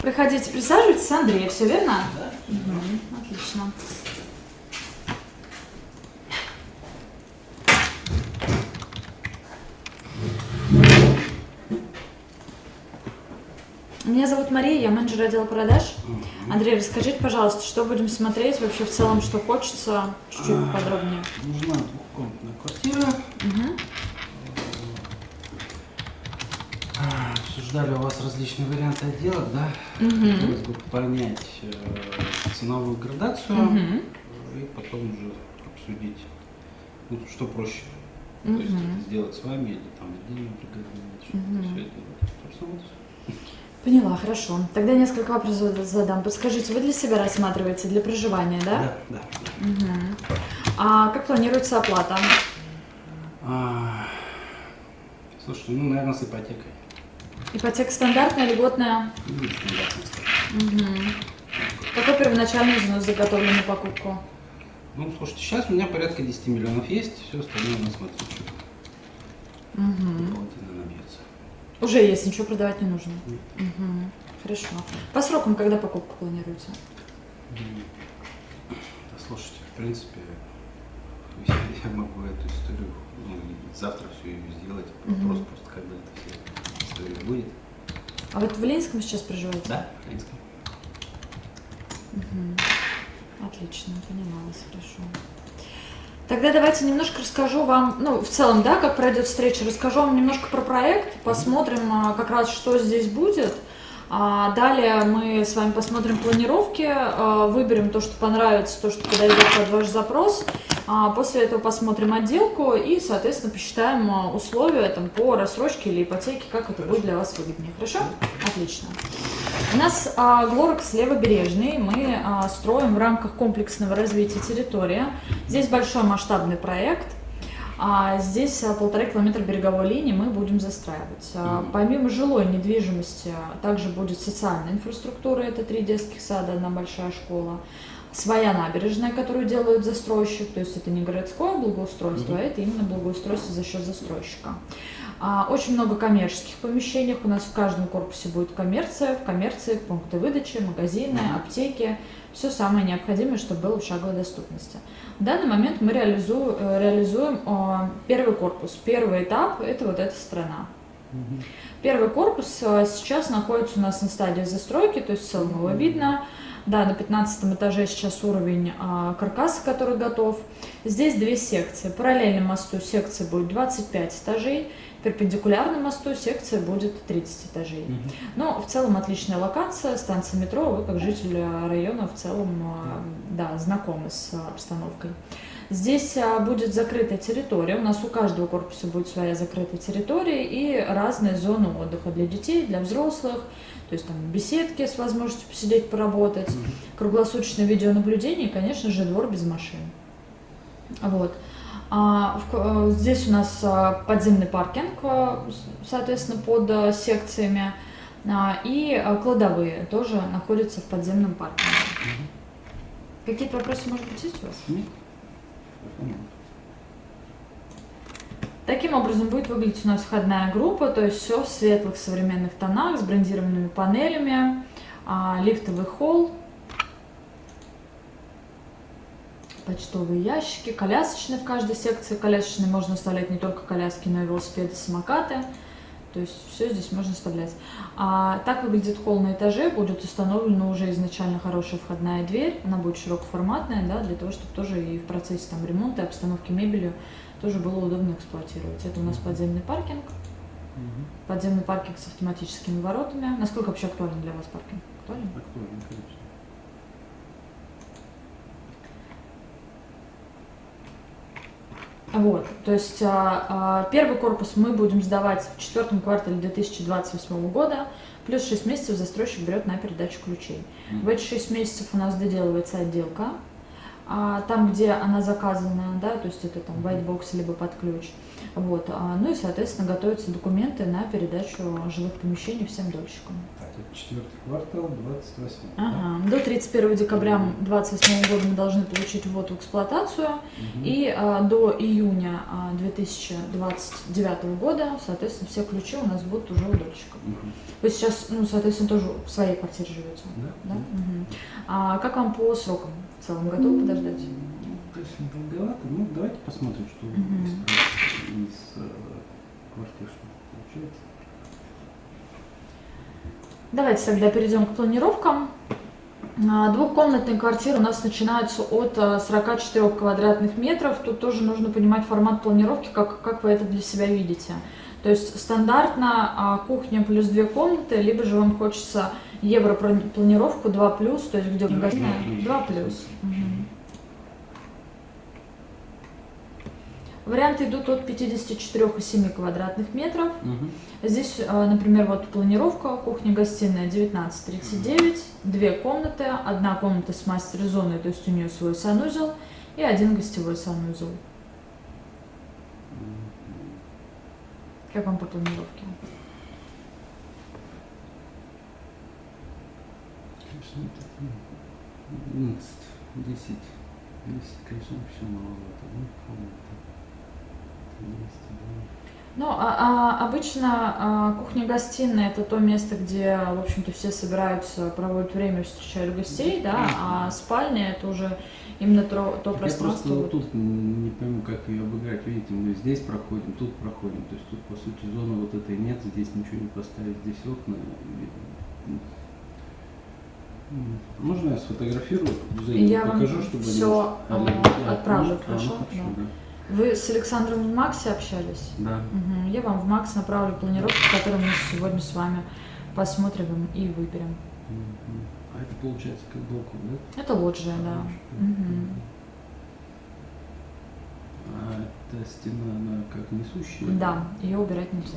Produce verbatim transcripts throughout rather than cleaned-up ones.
Приходите, присаживайтесь, Андрей, все верно? Да. Угу, отлично. Меня зовут Мария, я менеджер отдела продаж. Угу. Андрей, расскажите, пожалуйста, что будем смотреть вообще в целом, что хочется, чуть-чуть А, подробнее. Нужна двухкомнатная квартира. Угу. А, Обсуждали у вас различные варианты отделок, да? Угу. Хотелось бы понять э, ценовую градацию Угу. и потом уже обсудить, ну, что проще. Угу. То есть это сделать с вами или там отдельно приготовить, что Угу. все это. Собственно, вот. Поняла, хорошо. Тогда несколько вопросов задам. Подскажите, вы для себя рассматриваете для проживания, да? Да, да. Угу. А как планируется оплата? А, слушайте, ну, наверное, с ипотекой. Ипотека стандартная, льготная? Ну, стандартная, скажем. Угу. Какой первоначальный взнос заготовлен на покупку? Ну, слушайте, сейчас у меня порядка десяти миллионов есть, все остальное у нас смотрит, что Угу. дополнительно набьется. Уже есть, ничего продавать не нужно. Нет. Угу. Хорошо. По срокам, когда покупку планируете? Да, слушайте, в принципе, я, я могу эту историю, ну, и завтра все ее сделать. Мгм. Вопрос просто, когда эта вся история будет. А вот в Ленинском сейчас проживаете? Да, в Ленинском. Угу. Отлично, поняла вас, хорошо. Тогда давайте немножко расскажу вам, ну, в целом, да, как пройдет встреча, расскажу вам немножко про проект, посмотрим а, как раз, что здесь будет. А, далее мы с вами посмотрим планировки, а, выберем то, что понравится, то, что подойдет под ваш запрос. А, после этого посмотрим отделку и, соответственно, посчитаем а, условия там, по рассрочке или ипотеке, как это будет для вас выгоднее. Хорошо? Отлично. У нас а, Глорекс Левобережный, мы а, строим в рамках комплексного развития территории. Здесь большой масштабный проект. А, здесь а, полтора километра береговой линии мы будем застраивать. А, помимо жилой недвижимости также будет социальная инфраструктура, это три детских сада, одна большая школа. Своя набережная, которую делают застройщик, то есть это не городское благоустройство, а это именно благоустройство за счет застройщика. А, Очень много коммерческих помещений, у нас в каждом корпусе будет коммерция, в коммерции пункты выдачи, магазины, аптеки, все самое необходимое, чтобы было в шаговой доступности. В данный момент мы реализуем, реализуем о, первый корпус, первый этап – это вот эта страна. Первый корпус а, сейчас находится у нас на стадии застройки, то есть в целом его видно. Да, на пятнадцатом этаже сейчас уровень а, каркаса, который готов. Здесь две секции. Параллельно мосту секция будет двадцать пять этажей, перпендикулярно мосту секция будет тридцать этажей. Mm-hmm. Но в целом отличная локация, станция метро, вы как житель района в целом а, да, знакомы с обстановкой. Здесь а, будет закрытая территория, у нас у каждого корпуса будет своя закрытая территория и разные зоны отдыха для детей, для взрослых. То есть там беседки с возможностью посидеть, поработать, mm-hmm. круглосуточное видеонаблюдение и, конечно же, двор без машин. Вот. А, в, здесь у нас а, подземный паркинг, а, соответственно, под а, секциями, а, и а, кладовые тоже находятся в подземном паркинге. Mm-hmm. Какие-то вопросы, может быть, есть у вас? Нет. Mm-hmm. Таким образом будет выглядеть у нас входная группа, то есть все в светлых современных тонах с брендированными панелями, а, лифтовый холл, почтовые ящики, колясочные в каждой секции. Колясочные можно оставлять не только коляски, но и велосипеды, самокаты. То есть все здесь можно вставлять. А, так выглядит холл на этаже, будет установлена уже изначально хорошая входная дверь, она будет широкоформатная, да, для того, чтобы тоже и в процессе там, ремонта и обстановки мебели тоже было удобно эксплуатировать. Это у нас подземный паркинг, угу. подземный паркинг с автоматическими воротами. Насколько вообще актуален для вас паркинг? Актуален? Актуален, конечно. Вот, то есть а, а, первый корпус мы будем сдавать в четвертом квартале две тысячи двадцать восьмого года, плюс шесть месяцев застройщик берет на передачу ключей. Mm-hmm. В эти шесть месяцев у нас доделывается отделка, а, там, где она заказана, да, то есть это там white box либо под ключ. Вот. А, ну и, соответственно, готовятся документы на передачу жилых помещений всем дольщикам. Так, это четвертый квартал, двадцать восьмой. Ага. До тридцать первого декабря две тысячи двадцать восьмого года мы должны получить ввод в эксплуатацию, Угу. и а, до июня а, две тысячи двадцать девятого года, соответственно, все ключи у нас будут уже у дольщиков. Угу. Вы сейчас, ну, соответственно, тоже в своей квартире живете? Да? Да? Угу. А как вам по срокам? В целом готовы подождать? Ну, если долговато, ну давайте посмотрим, что Мгм. из, из э, квартир что получается. Давайте тогда перейдем к планировкам. А, Двухкомнатные квартиры у нас начинаются от а, сорока четырёх квадратных метров. Тут тоже нужно понимать формат планировки, как, как вы это для себя видите. То есть стандартно а, кухня плюс две комнаты, либо же вам хочется европланировку два плюс, то есть где Два гостиная плюс. два плюс. Мгм. Варианты идут от пятидесяти четырёх и семи квадратных метров. Угу. Здесь, а, например, вот планировка, кухня-гостиная девятнадцать тридцать девять, две комнаты, одна комната с мастер-зоной, то есть у нее свой санузел, и один гостевой санузел. Как вам по планировке? Конечно, это одиннадцать, десять, десять, конечно, все маловато, ну, комната. двести, да. Ну, а, а, обычно а, кухня-гостиная это то место, где, в общем-то, все собираются, проводят время, встречают гостей, да, а спальня это уже именно то, то Так я пространство. просто вот вот. тут не пойму, как ее обыграть. Видите, мы здесь проходим, тут проходим. То есть тут, по сути, зоны вот этой нет, здесь ничего не поставить, здесь окна. Можно я сфотографирую? И я вам покажу, чтобы все они- а, А, отправлю, ну, хорошо? а, ну, Да. да. Вы с Александром в Максе общались? Да. Мгм. Я вам в Макс направлю планировку, которую мы сегодня с вами посмотрим и выберем. Мгм. А это получается как балкон, да? Это лоджия, да. Мгм. А эта стена, она как несущая? Да, ее убирать нельзя.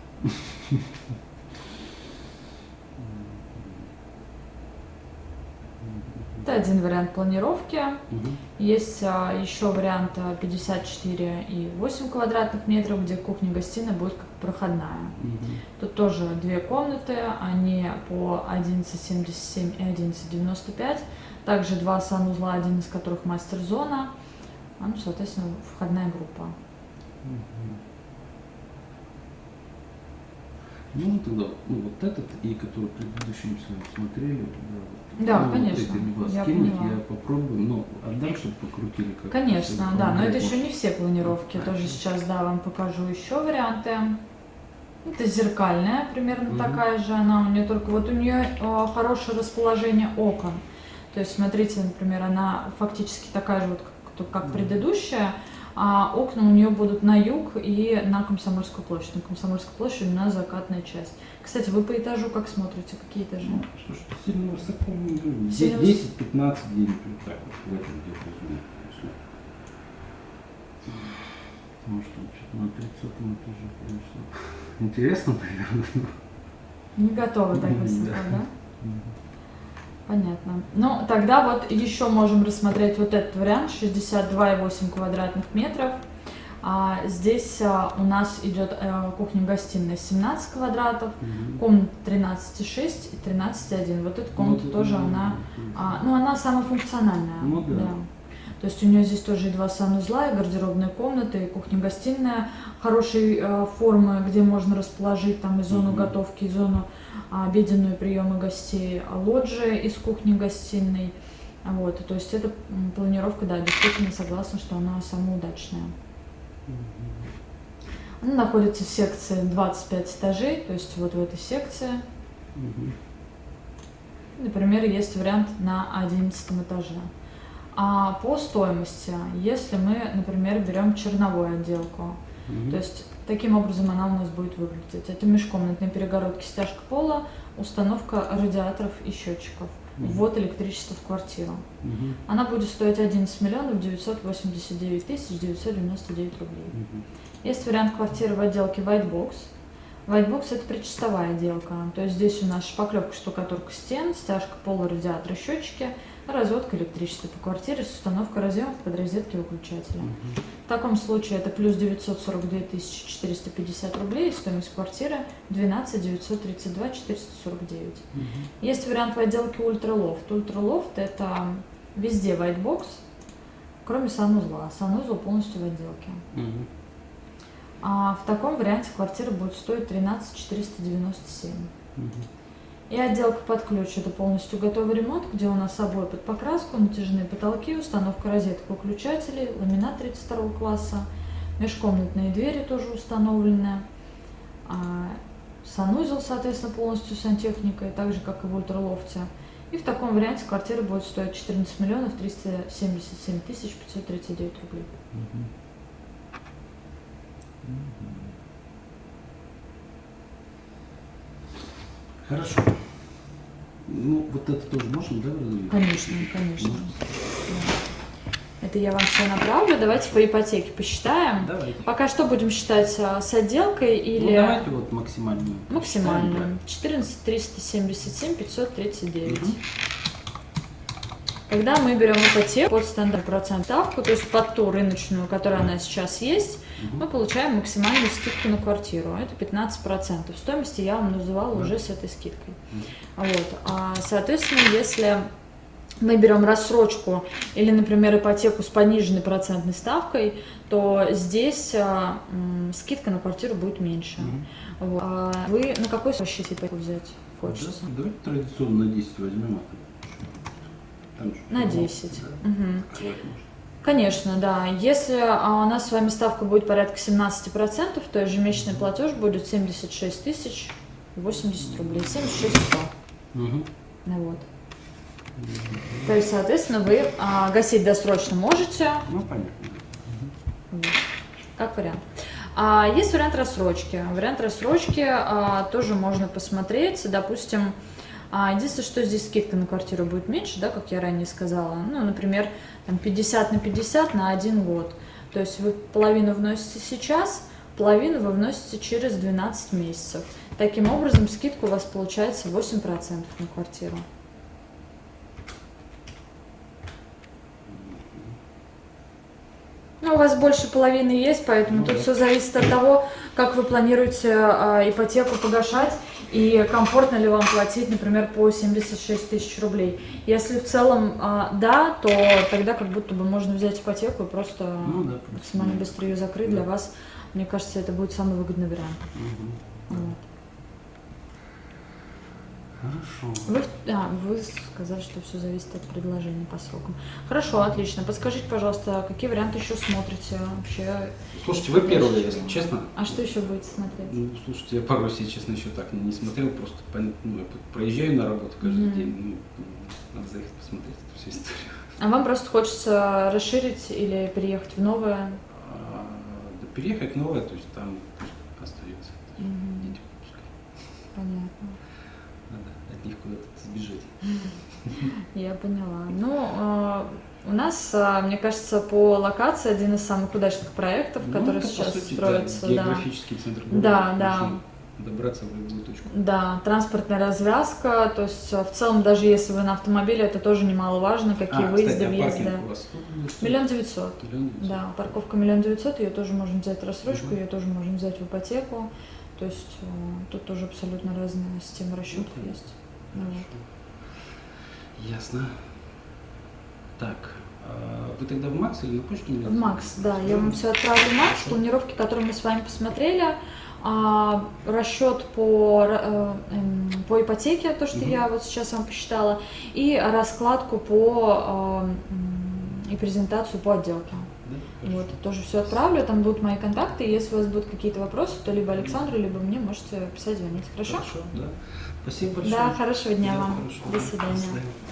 Это один вариант планировки. Мгм. Есть а, еще вариант а, пятьдесят четыре и восемь квадратных метров, где кухня-гостиная будет как проходная. Мгм. Тут тоже две комнаты, они по одиннадцать семьдесят семь и одиннадцать девяносто пять. Также два санузла, один из которых мастер-зона. А, ну, соответственно, входная группа. Мгм. Ну, тогда, ну, вот этот и который предыдущий мы с вами смотрели, да, вот, Да, ну, конечно, Вот эти мне вас я скинуть, поняла. я попробую, но отдам, чтобы покрутили как Конечно, да, но это еще не не все планировки. Ну, Тоже конечно. сейчас, да, вам покажу еще варианты. Это зеркальная, примерно Мгм. такая же она. У нее только вот у нее э, хорошее расположение окон. То есть, смотрите, например, она фактически такая же, вот, как, как Мгм. предыдущая, а окна у нее будут на юг и на Комсомольскую площадь. На Комсомольской площади у нас закатная часть. Кстати, вы по этажу как смотрите? Какие этажи? Ну, что, что сильно высоко не говорю. Сильно десять-пятнадцать где-нибудь вот так вот, в этом где-то зоне. Потому что что-то на тридцатом этаже, конечно. Интересно, наверное. Не готовы так Мгм, высоко, да. да? Понятно. Ну, тогда вот еще можем рассмотреть вот этот вариант, шестьдесят два и восемь квадратных метров. А, здесь а, у нас идет а, кухня-гостиная семнадцать квадратов, Мгм. комната тринадцать и шесть и тринадцать и один. Вот эта комната Ну, тоже, да, она, да, а, ну, она самая функциональная. Ну, да. То есть у нее здесь тоже и два санузла, и гардеробная комната, и кухня-гостиная хорошей э, формы, где можно расположить там и зону Мгм. готовки, и зону а, обеденную приема гостей, а лоджия из кухни-гостиной. Вот, то есть эта м, планировка, да, действительно согласна, что она самая удачная. Мгм. Она находится в секции двадцать пять этажей, то есть вот в этой секции. Мгм. Например, есть вариант на одиннадцатом этаже. А по стоимости, если мы, например, берем черновую отделку, Мгм. то есть таким образом она у нас будет выглядеть. Это межкомнатные перегородки, стяжка пола, установка радиаторов и счетчиков, Мгм. ввод электричества в квартиру. Мгм. Она будет стоить одиннадцать миллионов девятьсот восемьдесят девять тысяч девятьсот девяносто девять рублей. Мгм. Есть вариант квартиры в отделке White Box. Whitebox — это предчистовая отделка, то есть здесь у нас шпаклевка, штукатурка стен, стяжка пола, радиаторы, счетчики, разводка электричества по квартире с установкой разъемов под розетки выключателя. Угу. В таком случае это плюс девятьсот сорок две тысячи четыреста пятьдесят рублей, стоимость квартиры двенадцать девятьсот тридцать два четыреста сорок девять. Угу. Есть вариант в отделке Ультралофт. Ультралофт — это везде Whitebox, кроме санузла. Санузел полностью в отделке. Угу. А в таком варианте квартира будет стоить тринадцать четыреста девяносто семь. Угу. И отделка под ключ — это полностью готовый ремонт, где у нас обои под покраску, натяжные потолки, установка розеток выключателей, ламинат тридцать второго класса, межкомнатные двери тоже установлены, а санузел, соответственно, полностью сантехникой, так же, как и в Ультралофте. И в таком варианте квартира будет стоить четырнадцать миллионов триста семьдесят семь тысяч пятьсот тридцать девять рублей. Угу. Хорошо. Ну, вот это тоже можно, да, разумеется? Конечно, конечно. Можно? Да. Это я вам все направлю. Давайте по ипотеке посчитаем. Давайте. Пока что будем считать а, с отделкой или... Ну, давайте вот максимальную. Максимальную. четырнадцать триста семьдесят семь пятьсот тридцать девять. Угу. Когда мы берем ипотеку под стандартную процентную ставку, то есть под ту рыночную, которая она сейчас есть, Угу. мы получаем максимальную скидку на квартиру. Это пятнадцать процентов. Стоимости я вам называла Да. уже с этой скидкой. Угу. Вот. А, соответственно, если мы берем рассрочку или, например, ипотеку с пониженной процентной ставкой, то здесь а, м, скидка на квартиру будет меньше. Угу. Вот. А вы на какой рассчете ипотеку взять хочется? Да, давайте традиционно на десять возьмем. А там же На ну, десять. Да. Угу. Открывать можно. Конечно, да. Если а, у нас с вами ставка будет порядка семнадцать процентов, то ежемесячный платеж будет семьдесят шесть тысяч восемьдесят рублей, семьдесят шесть сто. Угу. Ну, вот. То есть, соответственно, вы а, гасить досрочно можете, Ну, понятно. вот, как вариант. А, есть вариант рассрочки. Вариант рассрочки а, тоже можно посмотреть. Допустим, а, единственное, что здесь скидка на квартиру будет меньше, да, как я ранее сказала. Ну, например, там пятьдесят на пятьдесят на один год. То есть вы половину вносите сейчас, половину вы вносите через двенадцать месяцев. Таким образом, скидка у вас получается восемь процентов на квартиру. Ну, у вас больше половины есть, поэтому Ну, тут да. все зависит от того, как вы планируете а, ипотеку погашать и комфортно ли вам платить, например, по семьдесят шесть тысяч рублей. Если в целом а, да, то тогда как будто бы можно взять ипотеку и просто Ну, да, максимально просто, быстро ее закрыть. да. Для вас, мне кажется, это будет самый выгодный вариант. Угу. Вот. Хорошо. Вы, а, вы сказали, что все зависит от предложения по срокам. Хорошо, отлично. Подскажите, пожалуйста, какие варианты еще смотрите вообще? Слушайте, вы первые, если честно. А что еще будете смотреть? Ну, слушайте, я пару, если честно, еще так не смотрел, просто пон- ну, я проезжаю на работу каждый Мгм. день, ну, надо заехать посмотреть эту всю историю. А вам просто хочется расширить или переехать в новое? А, да переехать новое, то есть там пусть остается. Мгм. Дети пускай. Понятно. Надо от них куда-то сбежать. Я поняла. Ну, э, у нас, э, мне кажется, по локации один из самых удачных проектов, Ну, который это, по сейчас сути, строится. да, Да, географический центр города. Да, да. Можно добраться в любую точку. Да, транспортная развязка, то есть э, в целом, даже если вы на автомобиле, это тоже немаловажно, какие А, выезды, кстати, а въезды. паркинг у вас сколько будет стоить? Миллион девятьсот. Миллион девятьсот. Да, парковка миллион девятьсот, ее тоже можно взять в рассрочку, Мгм. ее тоже можно взять в ипотеку. То есть э, тут тоже абсолютно разная система расчетов Окей. есть. Ну, вот. Хорошо. Ясно. Так, а вы тогда в Макс или на почту? мне В Макс, да, я вам все отправлю в Макс, Хорошо. планировки, которые мы с вами посмотрели, а, расчет по, э, эм, по ипотеке, то, что Мгм. я вот сейчас вам посчитала, и раскладку по э, м, и презентацию по отделке. Да? Вот, Хорошо. тоже все отправлю, там будут мои контакты, и если у вас будут какие-то вопросы, то либо Александру, либо мне можете писать, звонить, хорошо? Хорошо, да. Спасибо большое. Да, хорошего дня Да, вам, хорошо. до свидания. До свидания.